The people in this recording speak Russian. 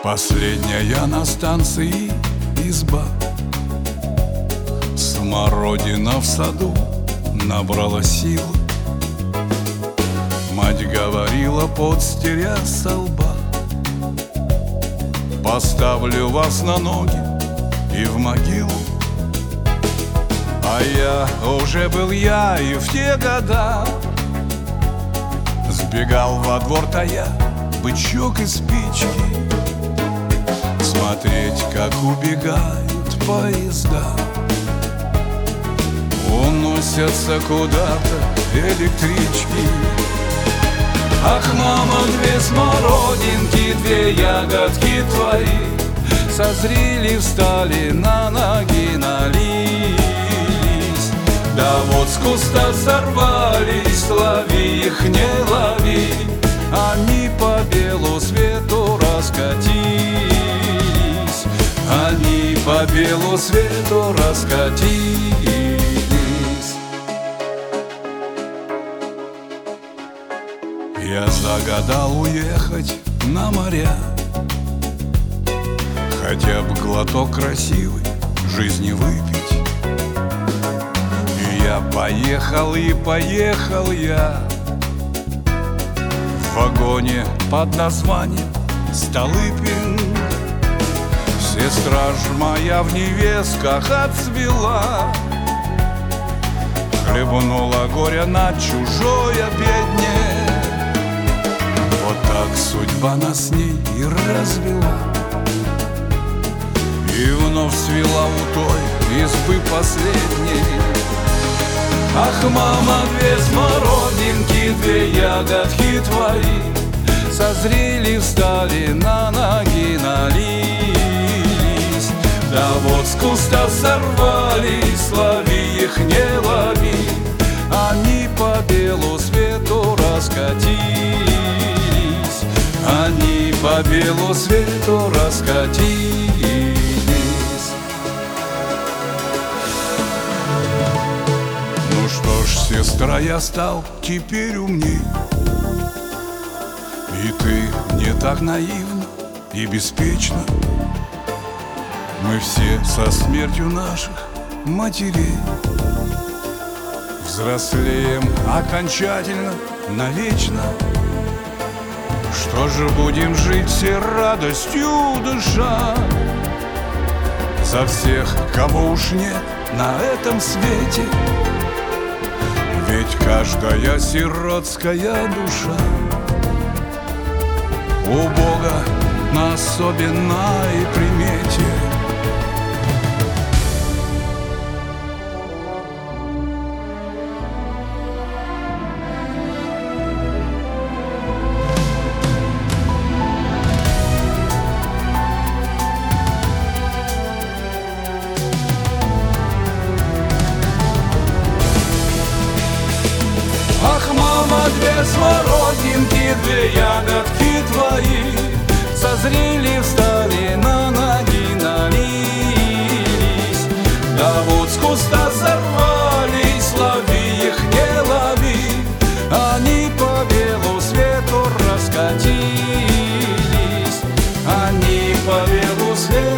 Последняя на станции изба, смородина в саду набрала силу. Мать говорила, подстеря со лба: поставлю вас на ноги и в могилу. А я уже был и в те года сбегал во двор, тая бычок и спички, смотреть, как убегают поезда, уносятся куда-то электрички. Ах, мама, две смородинки, две ягодки твои созрели, встали на ноги, налились. Да вот с куста сорвались, лови их, не лови, они по белу свету раскатились. Они по белу свету раскатились. Я загадал уехать на моря, хотя бы глоток красивый жизни выпить. И я поехал, и поехал я в вагоне под названием Столыпин. Сестра ж моя в невестках отцвела, хлебнула горя на чужой обедне. Вот так судьба нас с ней и развела, и вновь свела у той избы последней. Ах, мама, две смородинки, две ягодки твои созрели, встали на ноги, налились. Да вот с куста сорвались, лови их, не лови, они по белу свету раскатились. Они по белу свету раскатились. Ну что ж, сестра, я стал теперь умней, и ты не так наивна и беспечна. Мы все со смертью наших матерей взрослеем окончательно, навечно. Что же, будем жить все радостью дыша за всех, кого уж нет на этом свете? Ведь каждая сиротская душа у Бога на особенной примете. Ах, мама, две смородинки, две ягодки твои созрели, встали на ноги, налились. Да вот с куста сорвались, лови их, не лови, они по белу свету раскатились. Они по белу свету